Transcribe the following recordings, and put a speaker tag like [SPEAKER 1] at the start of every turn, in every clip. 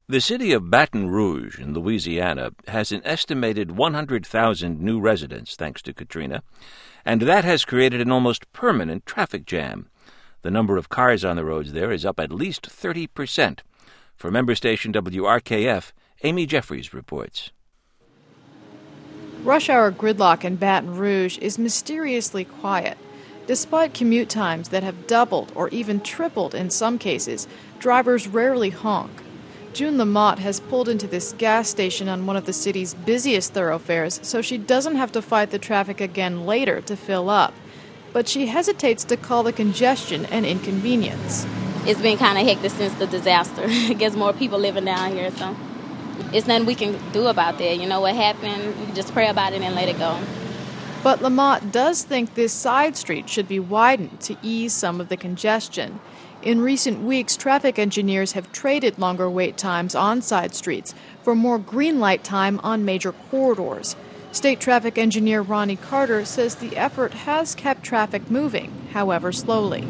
[SPEAKER 1] The city of Baton Rouge in Louisiana has an estimated 100,000 new residents thanks to Katrina, and that has created an almost permanent traffic jam. The number of cars on the roads there is up at least 30%. For member station WRKF, Amy Jeffries reports.
[SPEAKER 2] Rush hour gridlock in Baton Rouge is mysteriously quiet. Despite commute times that have doubled or even tripled in some cases, drivers rarely honk. June Lamott has pulled into this gas station on one of the city's busiest thoroughfares so she doesn't have to fight the traffic again later to fill up. But she hesitates to call the congestion an inconvenience.
[SPEAKER 3] It's been kind of hectic since the disaster. It gets more people living down here, so it's nothing we can do about that. You know what happened, we can just pray about it and let it go.
[SPEAKER 2] But Lamott does think this side street should be widened to ease some of the congestion. In recent weeks, traffic engineers have traded longer wait times on side streets for more green light time on major corridors. State traffic engineer Ronnie Carter says the effort has kept traffic moving, however slowly.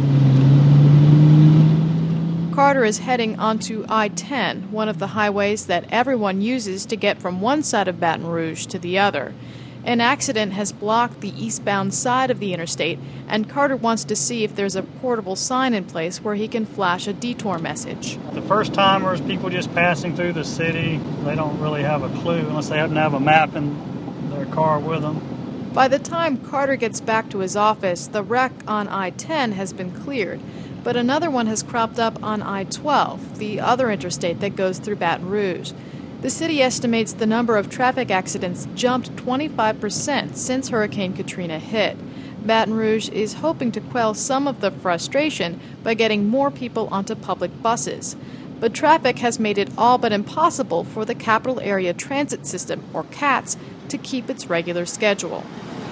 [SPEAKER 2] Carter is heading onto I-10, one of the highways that everyone uses to get from one side of Baton Rouge to the other. An accident has blocked the eastbound side of the interstate, and Carter wants to see if there's a portable sign in place where he can flash a detour message.
[SPEAKER 4] The first-timers, people just passing through the city, they don't really have a clue unless they happen to have a map in their car with them.
[SPEAKER 2] By the time Carter gets back to his office, the wreck on I-10 has been cleared, but another one has cropped up on I-12, the other interstate that goes through Baton Rouge. The city estimates the number of traffic accidents jumped 25% since Hurricane Katrina hit. Baton Rouge is hoping to quell some of the frustration by getting more people onto public buses. But traffic has made it all but impossible for the Capital Area Transit System, or CATS, to keep its regular schedule.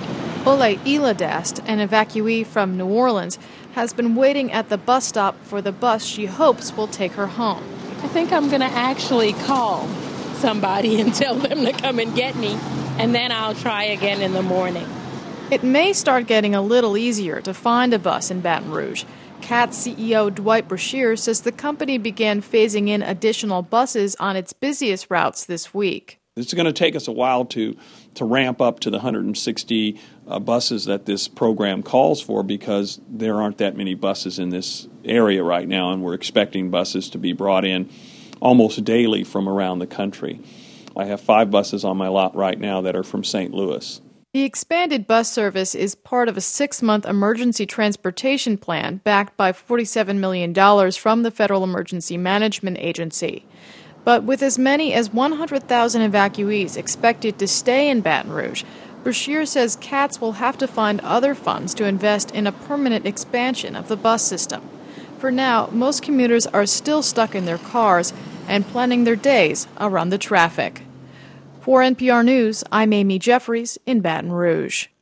[SPEAKER 2] Ole Iladast, an evacuee from New Orleans, has been waiting at the bus stop for the bus she hopes will take her home.
[SPEAKER 5] I think I'm going to actually call somebody and tell them to come and get me, and then I'll try again in the morning.
[SPEAKER 2] It may start getting a little easier to find a bus in Baton Rouge. CATS CEO Dwight Brashear says the company began phasing in additional buses on its busiest routes this week.
[SPEAKER 6] It's going to take us a while to ramp up to the 160 buses that this program calls for, because there aren't that many buses in this area right now, and we're expecting buses to be brought in almost daily from around the country. I have 5 buses on my lot right now that are from St. Louis.
[SPEAKER 2] The expanded bus service is part of a 6-month emergency transportation plan backed by $47 million from the Federal Emergency Management Agency. But with as many as 100,000 evacuees expected to stay in Baton Rouge, Brashear says CATS will have to find other funds to invest in a permanent expansion of the bus system. For now, most commuters are still stuck in their cars and planning their days around the traffic. For NPR News, I'm Amy Jeffries in Baton Rouge.